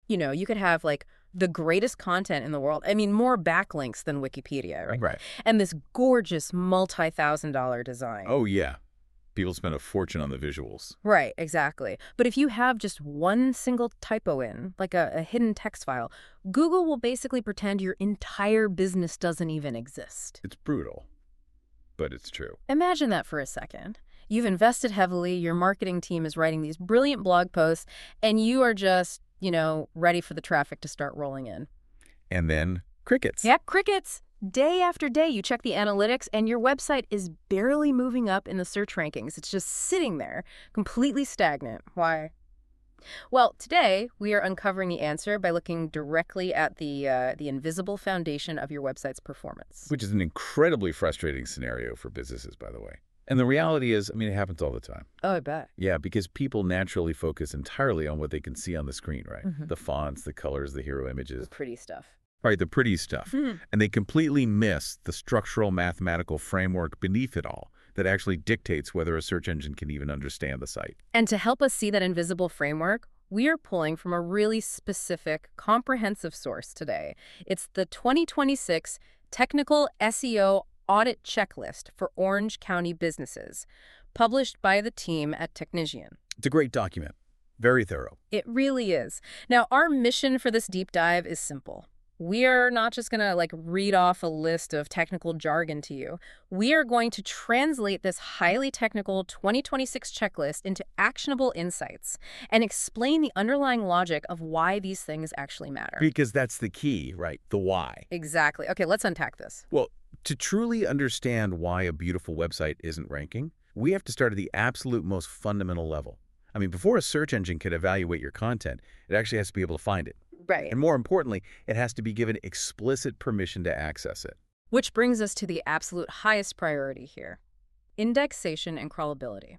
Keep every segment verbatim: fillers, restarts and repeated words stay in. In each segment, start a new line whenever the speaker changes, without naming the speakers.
You know, you could have like the greatest content in the world. I mean, more backlinks than Wikipedia, right?
Right.
And this gorgeous multi-thousand dollar design.
Oh, yeah. People spend a fortune on the visuals.
Right, exactly. But if you have just one single typo in, like a, a hidden text file, Google will basically pretend your entire business doesn't even exist.
It's brutal, but it's true.
Imagine that for a second. You've invested heavily, your marketing team is writing these brilliant blog posts, and you are just, you know, ready for the traffic to start rolling in.
And then crickets.
Yep, crickets. Day after day, you check the analytics, and your website is barely moving up in the search rankings. It's just sitting there, completely stagnant. Why? Well, today, we are uncovering the answer by looking directly at the, uh, the invisible foundation of your website's performance.
Which is an incredibly frustrating scenario for businesses, by the way. And the reality is, I mean, it happens all the time.
Oh, I bet.
Yeah, because people naturally focus entirely on what they can see on the screen, right?
Mm-hmm.
The fonts, the colors, the hero images.
The pretty stuff.
Right, the pretty stuff.
Mm-hmm.
And they completely miss the structural mathematical framework beneath it all that actually dictates whether a search engine can even understand the site.
And to help us see that invisible framework, we are pulling from a really specific, comprehensive source today. It's the twenty twenty-six Technical S E O Audit Checklist for Orange County Businesses, published by the team at Technician.
It's a great document. Very thorough.
It really is. Now, our mission for this deep dive is simple. We are not just going to like read off a list of technical jargon to you. We are going to translate this highly technical twenty twenty-six checklist into actionable insights and explain the underlying logic of why these things actually matter.
Because that's the key, right? The why.
Exactly. Okay, let's unpack this.
Well, to truly understand why a beautiful website isn't ranking, we have to start at the absolute most fundamental level. I mean, before a search engine can evaluate your content, it actually has to be able to find it.
Right.
And more importantly, it has to be given explicit permission to access it.
Which brings us to the absolute highest priority here, indexation and crawlability.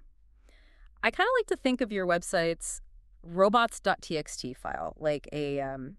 I kind of like to think of your website's robots dot t x t file like a, um,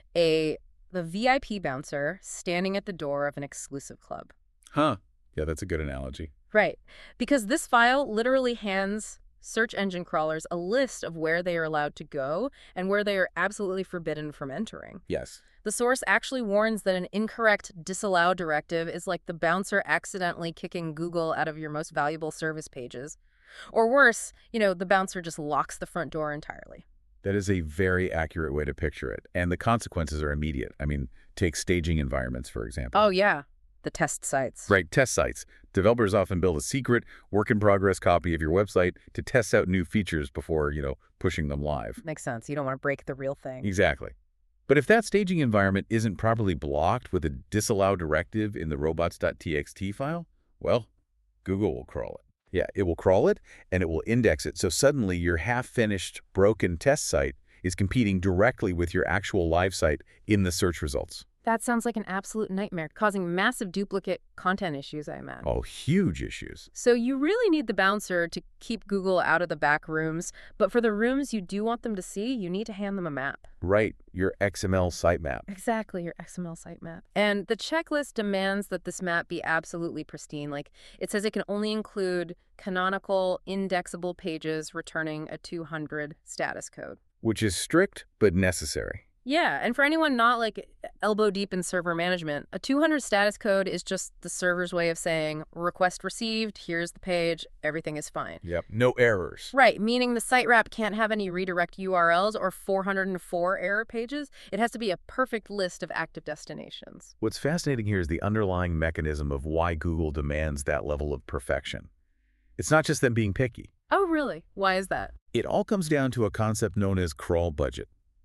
a the V I P bouncer standing at the door of an exclusive club.
Huh. Yeah, that's a good analogy.
Right. Because this file literally hands search engine crawlers a list of where they are allowed to go and where they are absolutely forbidden from entering.
Yes.
The source actually warns that an incorrect disallow directive is like the bouncer accidentally kicking Google out of your most valuable service pages. Or worse, you know, the bouncer just locks the front door entirely.
That is a very accurate way to picture it. And the consequences are immediate. I mean, take staging environments, for example.
Oh, yeah. The test sites.
Right, test sites. Developers often build a secret, work-in-progress copy of your website to test out new features before, you know, pushing them live.
Makes sense. You don't want to break the real thing.
Exactly. But if that staging environment isn't properly blocked with a disallow directive in the robots dot t x t file, well, Google will crawl it. Yeah, it will crawl it, and it will index it. So suddenly your half-finished, broken test site is competing directly with your actual live site in the search results.
That sounds like an absolute nightmare, causing massive duplicate content issues, I imagine.
Oh, huge issues.
So you really need the bouncer to keep Google out of the back rooms, but for the rooms you do want them to see, you need to hand them a map.
Right, your X M L sitemap.
Exactly, your X M L sitemap. And the checklist demands that this map be absolutely pristine. Like, it says it can only include canonical, indexable pages returning a two hundred status code.
Which is strict, but necessary.
Yeah, and for anyone not like elbow deep in server management, a two hundred status code is just the server's way of saying, request received, here's the page, everything is fine.
Yep, no errors.
Right, meaning the site wrap can't have any redirect U R Ls or four hundred four error pages. It has to be a perfect list of active destinations.
What's fascinating here is the underlying mechanism of why Google demands that level of perfection. It's not just them being picky.
Oh, really? Why is that?
It all comes down to a concept known as crawl budget.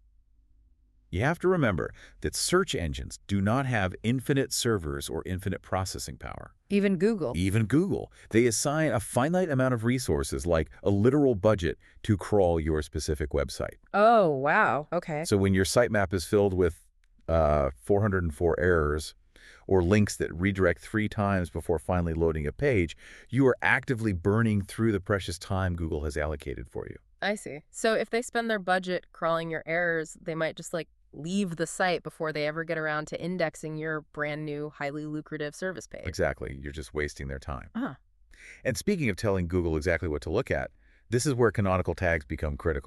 You have to remember that search engines do not have infinite servers or infinite processing power.
Even Google.
Even Google. They assign a finite amount of resources, like a literal budget, to crawl your specific website.
Oh, wow. Okay.
So when your sitemap is filled with uh, four hundred four errors or links that redirect three times before finally loading a page, you are actively burning through the precious time Google has allocated for you.
I see. So if they spend their budget crawling your errors, they might just like leave the site before they ever get around to indexing your brand new, highly lucrative service page.
Exactly. You're just wasting their time.
Uh-huh.
And speaking of telling Google exactly what to look at, this is where canonical tags become critical.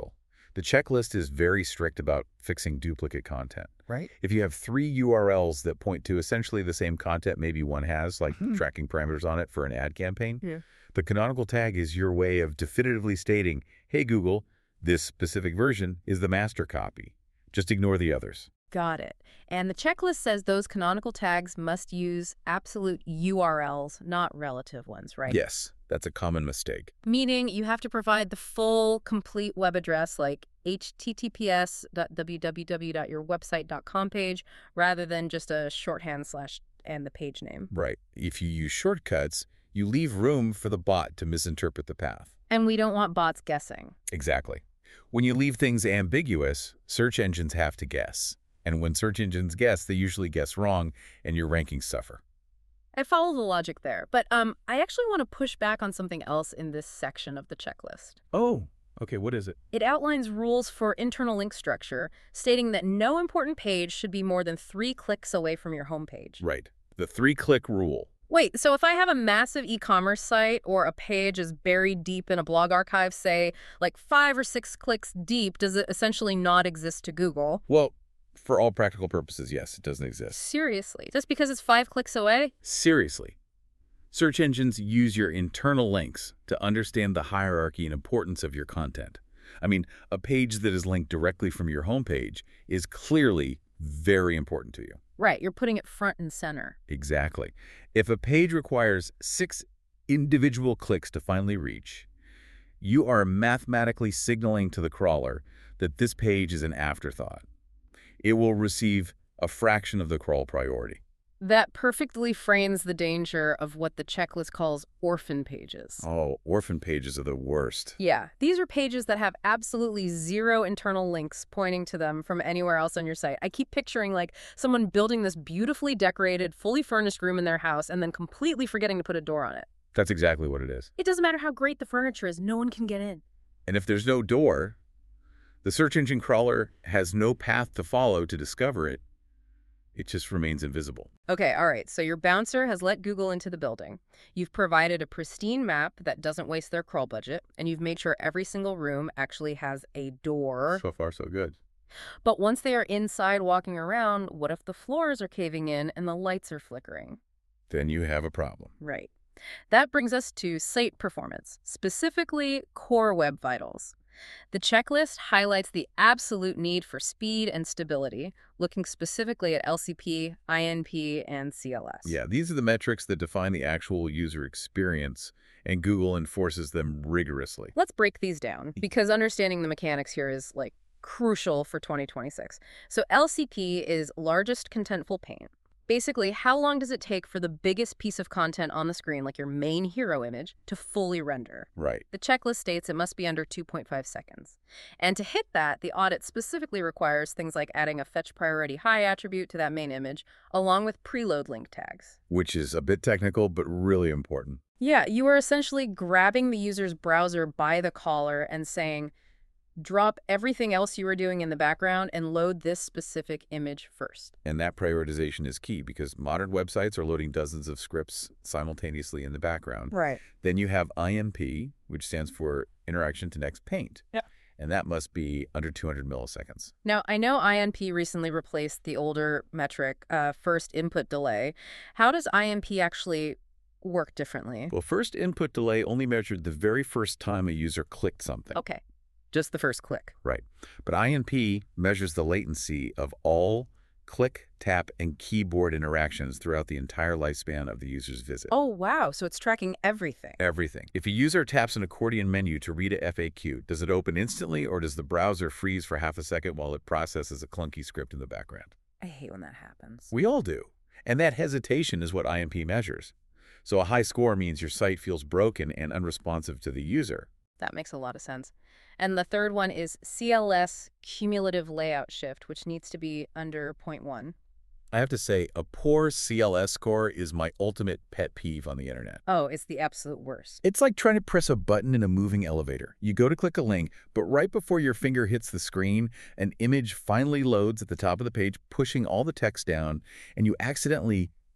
The checklist is very strict about fixing duplicate content.
Right.
If you have three U R Ls that point to essentially the same content maybe one has, like
Mhm.
tracking parameters on it for an ad campaign,
Yeah.
the canonical tag is your way of definitively stating, hey, Google, this specific version is the master copy. Just ignore the others.
Got it. And the checklist says those canonical tags must use absolute U R Ls, not relative ones, right?
Yes, that's a common mistake.
Meaning you have to provide the full, complete web address like h t t p s dot w w w dot your website dot com page rather than just a shorthand slash and the page name.
Right. If you use shortcuts, you leave room for the bot to misinterpret the path.
And we don't want bots guessing.
Exactly. When you leave things ambiguous, search engines have to guess. And when search engines guess, they usually guess wrong, and your rankings suffer.
I follow the logic there, but um, I actually want to push back on something else in this section of the checklist.
Oh, okay, what is it?
It outlines rules for internal link structure, stating that no important page should be more than three clicks away from your homepage.
Right. The three-click rule.
Wait, so if I have a massive e-commerce site or a page is buried deep in a blog archive, say, like five or six clicks deep, does it essentially not exist to Google?
Well, for all practical purposes, yes, it doesn't exist.
Seriously? Just because it's five clicks away?
Seriously. Search engines use your internal links to understand the hierarchy and importance of your content. I mean, a page that is linked directly from your homepage is clearly very important to you.
Right, you're putting it front and center.
Exactly. If a page requires six individual clicks to finally reach, you are mathematically signaling to the crawler that this page is an afterthought. It will receive a fraction of the crawl priority.
That perfectly frames the danger of what the checklist calls orphan pages.
Oh, orphan pages are the worst.
Yeah, these are pages that have absolutely zero internal links pointing to them from anywhere else on your site. I keep picturing like someone building this beautifully decorated, fully furnished room in their house and then completely forgetting to put a door on it.
That's exactly what it is.
It doesn't matter how great the furniture is, no one can get in.
And if there's no door, the search engine crawler has no path to follow to discover it. It just remains invisible.
Okay, all right, so your bouncer has let Google into the building. You've provided a pristine map that doesn't waste their crawl budget, and you've made sure every single room actually has a door.
So far, so good.
But once they are inside walking around, what if the floors are caving in and the lights are flickering?
Then you have a problem.
Right. That brings us to site performance, specifically Core Web Vitals. The checklist highlights the absolute need for speed and stability, looking specifically at L C P, I N P, and C L S.
Yeah, these are the metrics that define the actual user experience, and Google enforces them rigorously.
Let's break these down, because understanding the mechanics here is, like, crucial for twenty twenty-six. So L C P is largest contentful paint. Basically, how long does it take for the biggest piece of content on the screen, like your main hero image, to fully render?
Right.
The checklist states it must be under two point five seconds. And to hit that, the audit specifically requires things like adding a fetch priority high attribute to that main image, along with preload link tags.
Which is a bit technical, but really important.
Yeah, you are essentially grabbing the user's browser by the collar and saying, drop everything else you were doing in the background and load this specific image first.
And that prioritization is key because modern websites are loading dozens of scripts simultaneously in the background.
Right.
Then you have I N P, which stands for Interaction to Next Paint.
Yeah.
And that must be under two hundred milliseconds.
Now, I know I N P recently replaced the older metric, uh, first input delay. How does I N P actually work differently?
Well, first input delay only measured the very first time a user clicked something.
Okay. Just the first click.
Right. But I N P measures the latency of all click, tap, and keyboard interactions throughout the entire lifespan of the user's visit.
Oh, wow. So it's tracking everything.
Everything. If a user taps an accordion menu to read a F A Q, does it open instantly or does the browser freeze for half a second while it processes a clunky script in the background?
I hate when that happens.
We all do. And that hesitation is what I N P measures. So a high score means your site feels broken and unresponsive to the user.
That makes a lot of sense. And the third one is C L S, cumulative layout shift, which needs to be under zero point one.
I have to say, a poor C L S score is my ultimate pet peeve on the internet.
Oh, it's the absolute worst.
It's like trying to press a button in a moving elevator. You go to click a link, but right before your finger hits the screen, an image finally loads at the top of the page, pushing all the text down, and you accidentally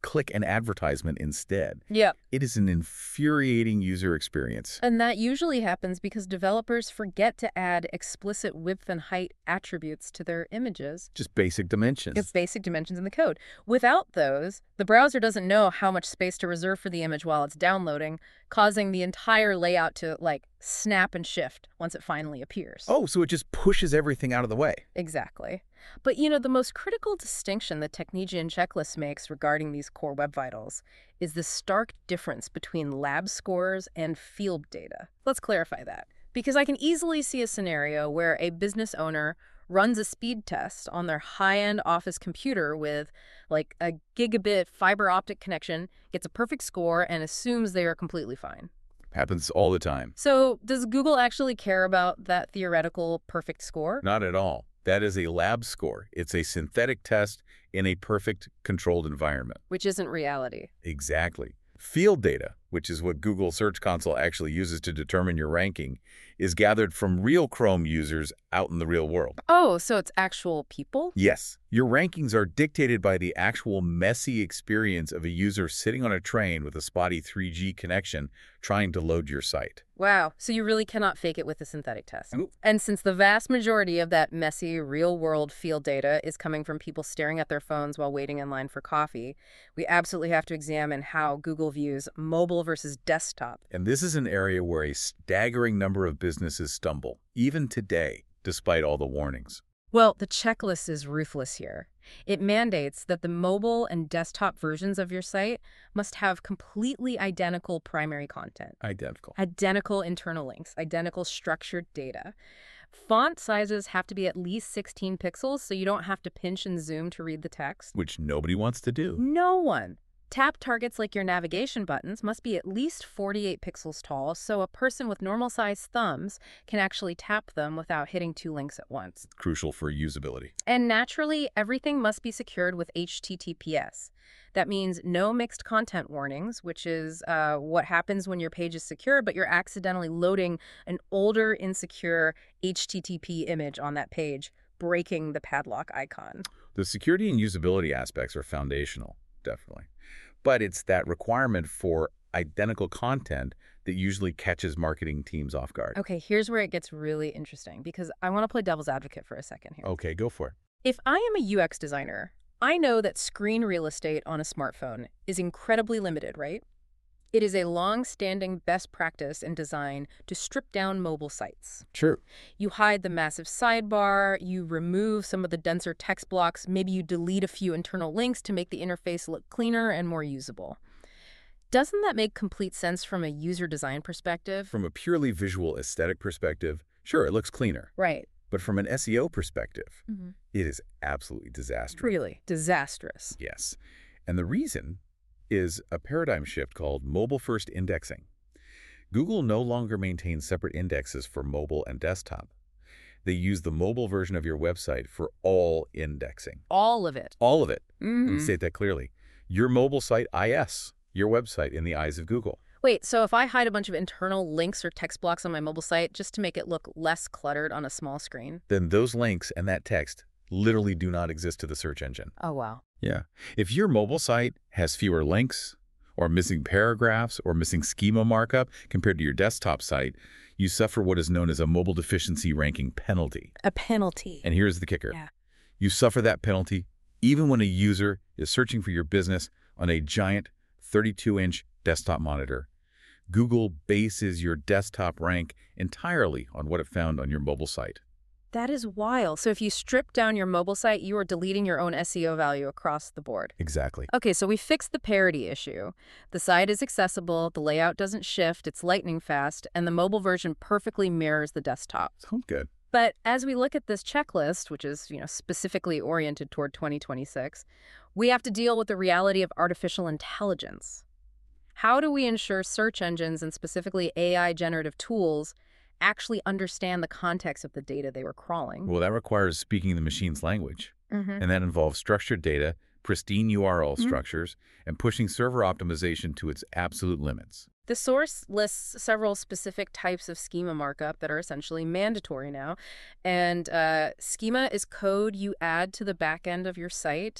click an advertisement instead.
Yep.
It is an infuriating user experience.
And that usually happens because developers forget to add explicit width and height attributes to their images.
Just basic dimensions.
It's basic dimensions in the code. Without those, the browser doesn't know how much space to reserve for the image while it's downloading, causing the entire layout to, like, snap and shift once it finally appears.
Oh, so it just pushes everything out of the way.
Exactly. But, you know, the most critical distinction that Technetium Checklist makes regarding these core web vitals is the stark difference between lab scores and field data. Let's clarify that, because I can easily see a scenario where a business owner runs a speed test on their high-end office computer with, like, a gigabit fiber optic connection, gets a perfect score, and assumes they are completely fine.
Happens all the time.
So does Google actually care about that theoretical perfect score?
Not at all. That is a lab score. It's a synthetic test in a perfect controlled environment.
Which isn't reality.
Exactly. Field data, which is what Google Search Console actually uses to determine your ranking, is gathered from real Chrome users out in the real world.
Oh, so it's actual people?
Yes. Your rankings are dictated by the actual messy experience of a user sitting on a train with a spotty three G connection trying to load your site.
Wow. So you really cannot fake it with a synthetic test.
Nope.
And since the vast majority of that messy, real-world field data is coming from people staring at their phones while waiting in line for coffee, we absolutely have to examine how Google views mobile versus desktop.
And this is an area where a staggering number of businesses stumble, even today, despite all the warnings.
Well, the checklist is ruthless here. It mandates that the mobile and desktop versions of your site must have completely identical primary content.
Identical.
Identical internal links, identical structured data. Font sizes have to be at least sixteen pixels, so you don't have to pinch and zoom to read the text.
Which nobody wants to do.
No one. Tap targets like your navigation buttons must be at least forty-eight pixels tall, so a person with normal-sized thumbs can actually tap them without hitting two links at once.
Crucial for usability.
And naturally, everything must be secured with H T T P S. That means no mixed content warnings, which is uh, what happens when your page is secure, but you're accidentally loading an older, insecure H T T P image on that page, breaking the padlock icon.
The security and usability aspects are foundational, definitely. But it's that requirement for identical content that usually catches marketing teams off guard.
Okay, here's where it gets really interesting, because I want to play devil's advocate for a second here.
Okay, go for it.
If I am a U X designer, I know that screen real estate on a smartphone is incredibly limited, right? It is a long-standing best practice in design to strip down mobile sites.
True.
You hide the massive sidebar, you remove some of the denser text blocks, maybe you delete a few internal links to make the interface look cleaner and more usable. Doesn't that make complete sense from a user design perspective?
From a purely visual aesthetic perspective, sure, it looks cleaner.
Right.
But from an S E O perspective,
Mm-hmm.
it is absolutely disastrous.
Really disastrous.
Yes. And the reason is a paradigm shift called mobile-first indexing. Google no longer maintains separate indexes for mobile and desktop. They use the mobile version of your website for all indexing.
All of it.
All of it.
Mm-hmm.
Let me state that clearly. Your mobile site, I S, your website in the eyes of Google.
Wait, so if I hide a bunch of internal links or text blocks on my mobile site just to make it look less cluttered on a small screen?
Then those links and that text literally do not exist to the search engine.
Oh, wow.
Yeah. If your mobile site has fewer links or missing paragraphs or missing schema markup compared to your desktop site, you suffer what is known as a mobile deficiency ranking penalty.
A penalty.
And here's the kicker.
Yeah.
You suffer that penalty even when a user is searching for your business on a giant thirty-two inch desktop monitor. Google bases your desktop rank entirely on what it found on your mobile site.
That is wild. So if you strip down your mobile site, you are deleting your own S E O value across the board.
Exactly.
Okay, so we fixed the parity issue. The site is accessible, the layout doesn't shift, it's lightning fast, and the mobile version perfectly mirrors the desktop.
Sounds good.
But as we look at this checklist, which is, you know, specifically oriented toward twenty twenty-six, we have to deal with the reality of artificial intelligence. How do we ensure search engines and specifically A I generative tools actually understand the context of the data they were crawling?
Well, that requires speaking the machine's language.
Mm-hmm.
And that involves structured data, pristine U R L
Mm-hmm.
structures, and pushing server optimization to its absolute limits.
The source lists several specific types of schema markup that are essentially mandatory now. And uh, schema is code you add to the back end of your site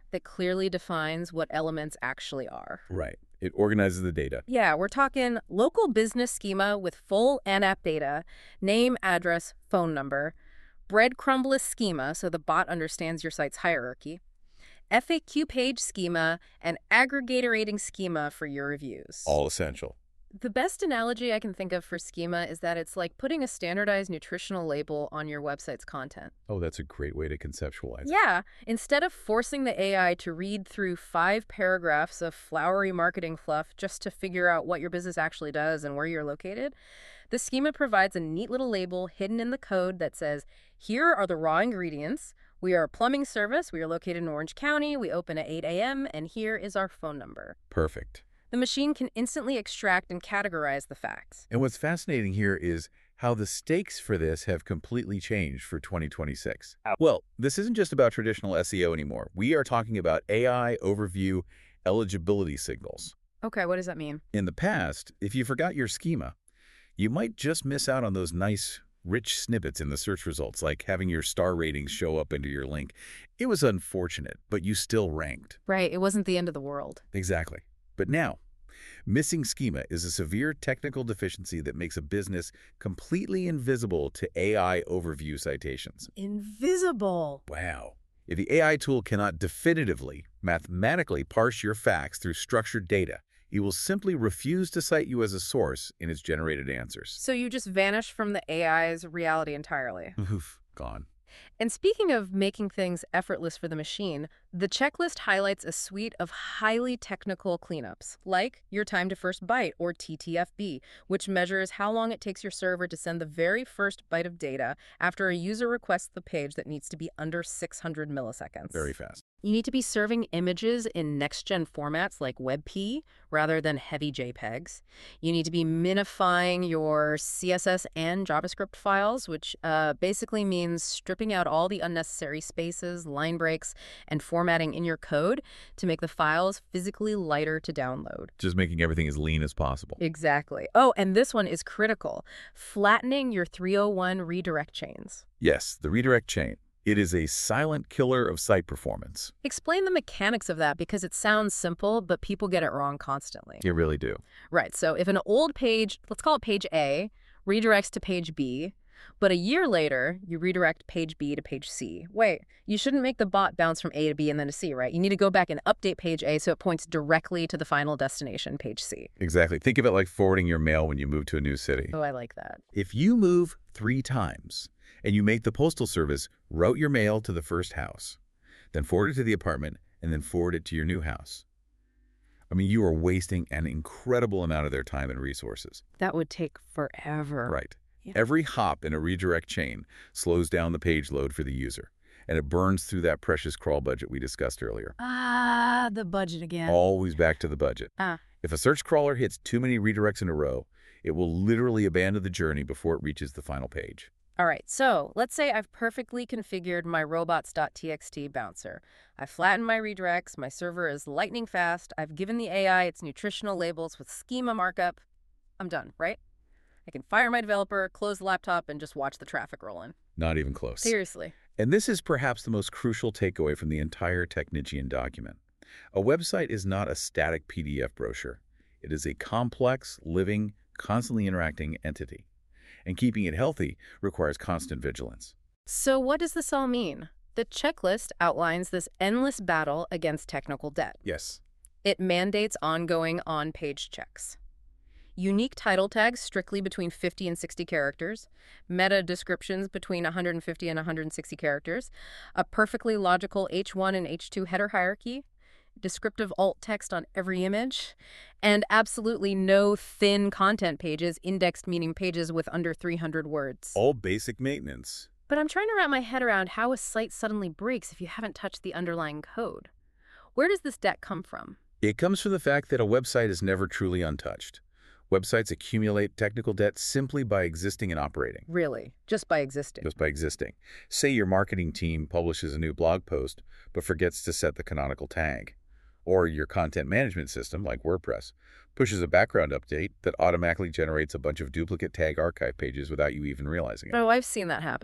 that clearly defines what elements actually are.
Right. It organizes the data.
Yeah, we're talking local business schema with full N app data, name, address, phone number, breadcrumbless schema so the bot understands your site's hierarchy, F A Q page schema, and aggregator rating schema for your reviews.
All essential.
The best analogy I can think of for schema is that it's like putting a standardized nutritional label on your website's content.
Oh, that's a great way to conceptualize it.
Yeah, instead of forcing the A I to read through five paragraphs of flowery marketing fluff just to figure out what your business actually does and where you're located, the schema provides a neat little label hidden in the code that says, here are the raw ingredients. We are a plumbing service. We are located in Orange County. We open at eight A M and here is our phone number.
Perfect.
The machine can instantly extract and categorize the facts.
And what's fascinating here is how the stakes for this have completely changed for twenty twenty-six. Well, this isn't just about traditional S E O anymore. We are talking about A I overview eligibility signals.
Okay, what does that mean?
In the past, if you forgot your schema, you might just miss out on those nice, rich snippets in the search results, like having your star ratings show up into your link. It was unfortunate, but you still ranked.
Right, it wasn't the end of the world.
Exactly. But now, missing schema is a severe technical deficiency that makes a business completely invisible to A I overview citations.
Invisible.
Wow. If the A I tool cannot definitively, mathematically parse your facts through structured data, it will simply refuse to cite you as a source in its generated answers.
So you just vanish from the A I's reality entirely.
Oof, gone.
And speaking of making things effortless for the machine, the checklist highlights a suite of highly technical cleanups, like your time to first byte, or T T F B, which measures how long it takes your server to send the very first byte of data after a user requests the page that needs to be under six hundred milliseconds.
Very fast.
You need to be serving images in next-gen formats like WebP rather than heavy JPEGs. You need to be minifying your C S S and JavaScript files, which uh, basically means stripping out all the unnecessary spaces, line breaks, and formatting in your code to make the files physically lighter to download.
Just making everything as lean as possible.
Exactly. Oh, and this one is critical. Flattening your three oh one redirect chains.
Yes, the redirect chain. It is a silent killer of site performance.
Explain the mechanics of that, because it sounds simple, but people get it wrong constantly.
You really do.
Right. So if an old page, let's call it page A, redirects to page B, but a year later, you redirect page B to page C. Wait, you shouldn't make the bot bounce from A to B and then to C, right? You need to go back and update page A so it points directly to the final destination, page C.
Exactly. Think of it like forwarding your mail when you move to a new city.
Oh, I like that.
If you move three times and you make the postal service route your mail to the first house, then forward it to the apartment, and then forward it to your new house, I mean, you are wasting an incredible amount of their time and resources.
That would take forever.
Right.
Yeah.
Every hop in a redirect chain slows down the page load for the user, and it burns through that precious crawl budget we discussed earlier.
Ah, the budget again.
Always back to the budget.
Ah.
If a search crawler hits too many redirects in a row, it will literally abandon the journey before it reaches the final page.
All right, so let's say I've perfectly configured my robots.txt bouncer. I've flattened my redirects, my server is lightning fast, I've given the A I its nutritional labels with schema markup. I'm done, right? I can fire my developer, close the laptop, and just watch the traffic roll in.
Not even close.
Seriously.
And this is perhaps the most crucial takeaway from the entire Technician document. A website is not a static P D F brochure. It is a complex, living, constantly interacting entity. And keeping it healthy requires constant vigilance.
So what does this all mean? The checklist outlines this endless battle against technical debt.
Yes.
It mandates ongoing on-page checks. Unique title tags strictly between fifty and sixty characters, meta descriptions between one hundred fifty and one hundred sixty characters, a perfectly logical H one and H two header hierarchy, descriptive alt text on every image, and absolutely no thin content pages, indexed meaning pages with under three hundred words.
All basic maintenance.
But I'm trying to wrap my head around how a site suddenly breaks if you haven't touched the underlying code. Where does this debt come from?
It comes from the fact that a website is never truly untouched. Websites accumulate technical debt simply by existing and operating.
Really? Just by existing?
Just by existing. Say your marketing team publishes a new blog post but forgets to set the canonical tag. Or your content management system, like WordPress, pushes a background update that automatically generates a bunch of duplicate tag archive pages without you even realizing it.
Oh, I've seen that happen.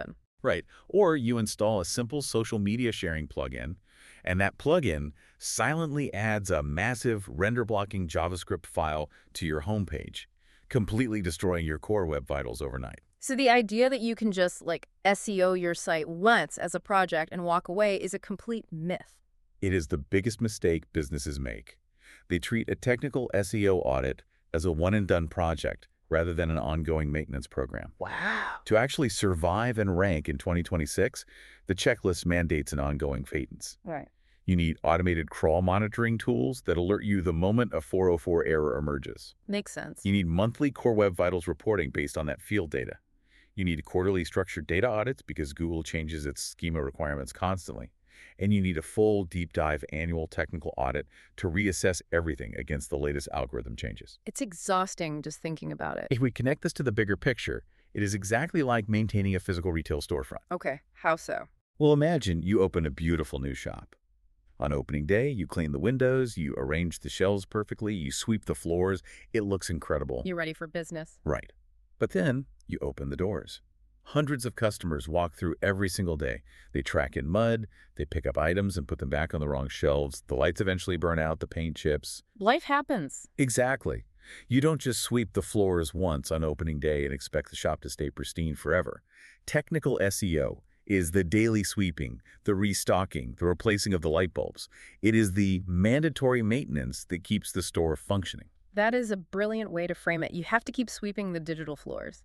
Right. Or you install a simple social media sharing plugin, and that plugin silently adds a massive render-blocking JavaScript file to your homepage, completely destroying your core web vitals overnight.
So the idea that you can just, like, S E O your site once as a project and walk away is a complete myth.
It is the biggest mistake businesses make. They treat a technical S E O audit as a one-and-done project rather than an ongoing maintenance program.
Wow.
To actually survive and rank in twenty twenty-six, the checklist mandates an ongoing maintenance.
Right.
You need automated crawl monitoring tools that alert you the moment a four oh four error emerges.
Makes sense.
You need monthly Core Web Vitals reporting based on that field data. You need quarterly structured data audits because Google changes its schema requirements constantly. And you need a full deep dive annual technical audit to reassess everything against the latest algorithm changes.
It's exhausting just thinking about it.
If we connect this to the bigger picture, it is exactly like maintaining a physical retail storefront.
Okay, how so?
Well, imagine you open a beautiful new shop. On opening day, you clean the windows, you arrange the shelves perfectly, you sweep the floors. It looks incredible.
You ready for business?
Right. But then you open the doors. Hundreds of customers walk through every single day. They track in mud, they pick up items and put them back on the wrong shelves. The lights eventually burn out, the paint chips.
Life happens.
Exactly. You don't just sweep the floors once on opening day and expect the shop to stay pristine forever. Technical S E O is the daily sweeping, the restocking, the replacing of the light bulbs. It is the mandatory maintenance that keeps the store functioning.
That is a brilliant way to frame it. You have to keep sweeping the digital floors.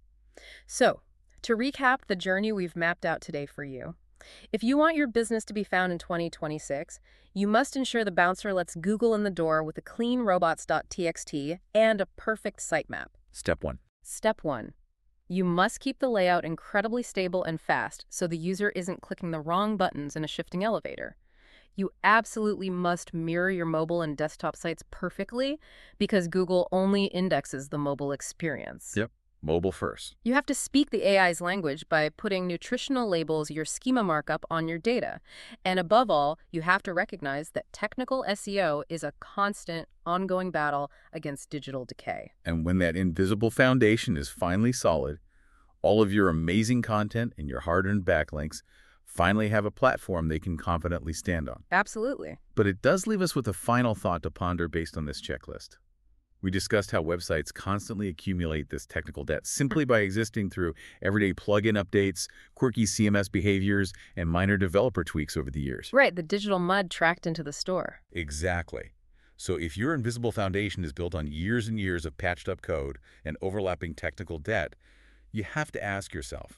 So, to recap the journey we've mapped out today for you, if you want your business to be found in twenty twenty-six, you must ensure the bouncer lets Google in the door with a clean robots dot t x t and a perfect sitemap.
Step one.
Step one. You must keep the layout incredibly stable and fast so the user isn't clicking the wrong buttons in a shifting elevator. You absolutely must mirror your mobile and desktop sites perfectly because Google only indexes the mobile experience.
Yep. Mobile first.
You have to speak the A I's language by putting nutritional labels, your schema markup on your data. And above all, you have to recognize that technical S E O is a constant, ongoing battle against digital decay.
And when that invisible foundation is finally solid, all of your amazing content and your hard-earned backlinks finally have a platform they can confidently stand on.
Absolutely.
But it does leave us with a final thought to ponder based on this checklist. We discussed how websites constantly accumulate this technical debt simply by existing through everyday plugin updates, quirky C M S behaviors, and minor developer tweaks over the years.
Right, the digital mud tracked into the store.
Exactly. So if your invisible foundation is built on years and years of patched up code and overlapping technical debt, you have to ask yourself,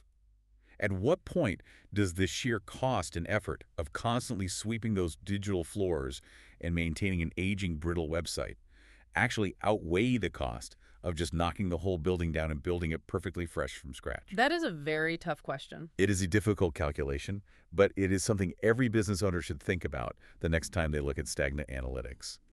at what point does the sheer cost and effort of constantly sweeping those digital floors and maintaining an aging, brittle website actually outweigh the cost of just knocking the whole building down and building it perfectly fresh from scratch?
That is a very tough question.
It is a difficult calculation, but it is something every business owner should think about the next time they look at stagnant analytics.